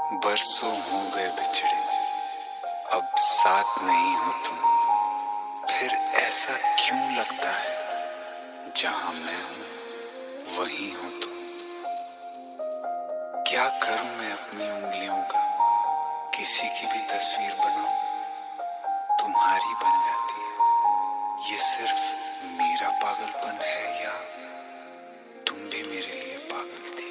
बरसों हो गए बिछड़े, अब साथ नहीं हो तुम। फिर ऐसा क्यों लगता है जहां मैं हूं वहीं हो तुम। क्या करूं मैं अपनी उंगलियों का, किसी की भी तस्वीर बनाऊं, तुम्हारी बन जाती है। ये सिर्फ मेरा पागलपन है या तुम भी मेरे लिए पागल थी।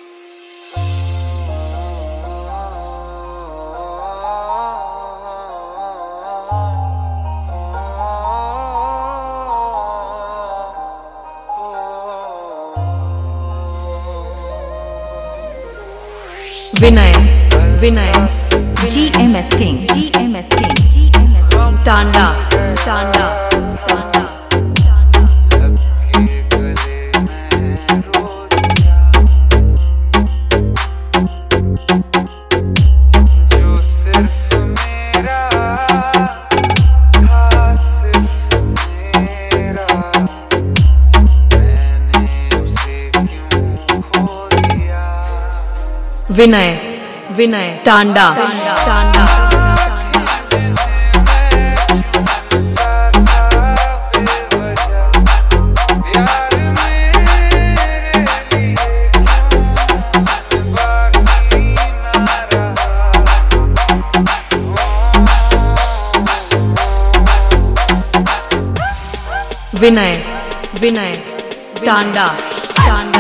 विनय विनय GMS King टांडा टांडा टांडा जो सिर्फ मेरा था, सिर्फ मेरा, मैंने उसे क्यों खो दिया। विनय विनय टांडा टांडा विनय विनय टांडा टांडा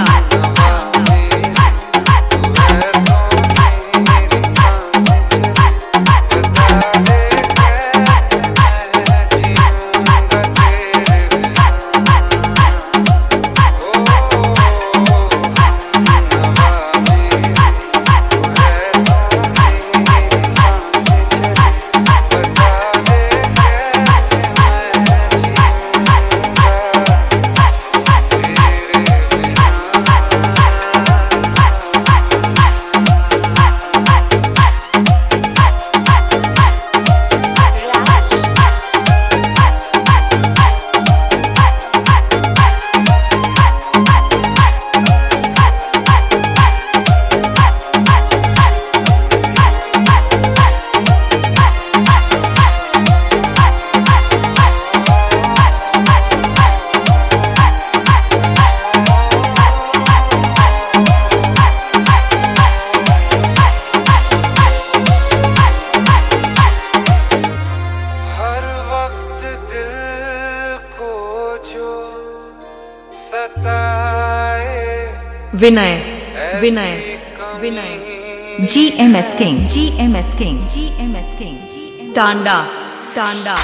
विनय विनय विनय GMS King टांडा टांडा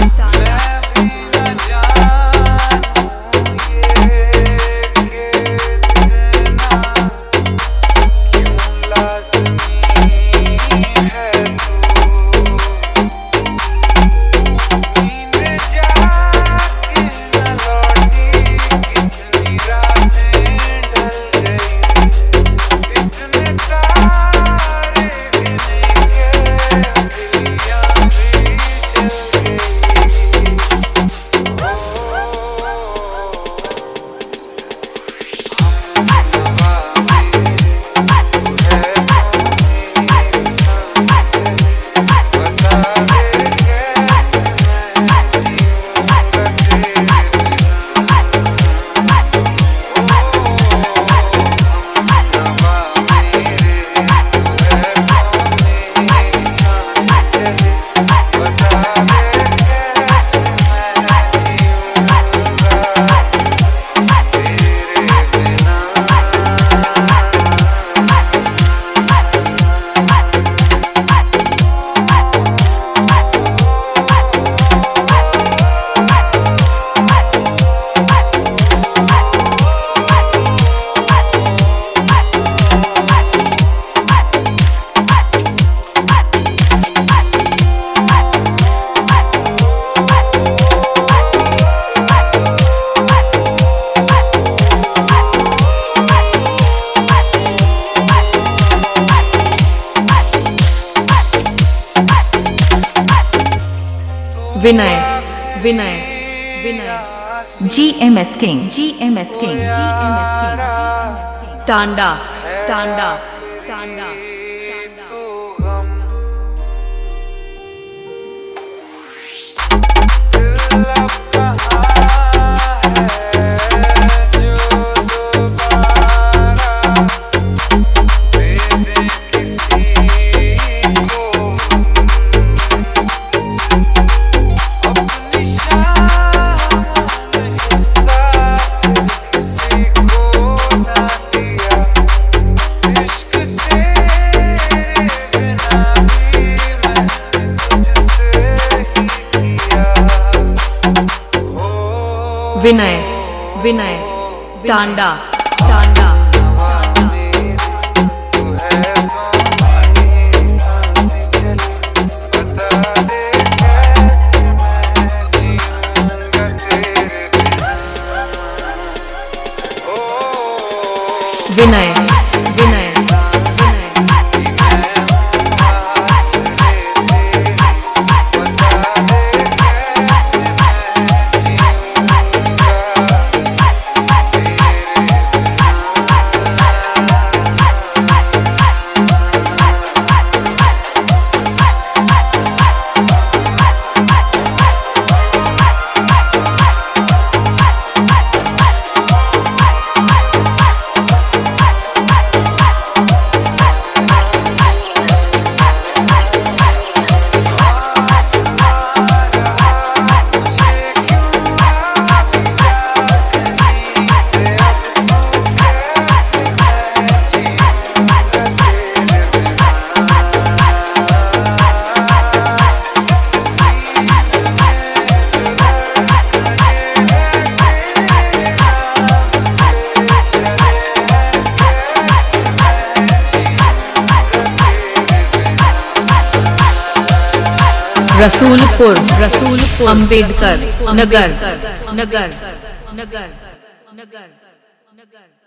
विनय विनय विनय GMS King टांडा टांडा टांडा टांडा मतलब कहाँ है जो दोबारा दे दे किसी को अपनी शान हिस्सा किसी को ना दिया इश्क तेरे बिना भी मैंने तुझसे ही किया हो विनय विनय टांडा टांडा तू है तो मेरी सांसें चली बता दे कैसे मैं जीऊंगा तेरे बिना ओ विनय विनय रसूलपुर रसूलपुर अम्बेडकर नगर नगर नगर नगर नगर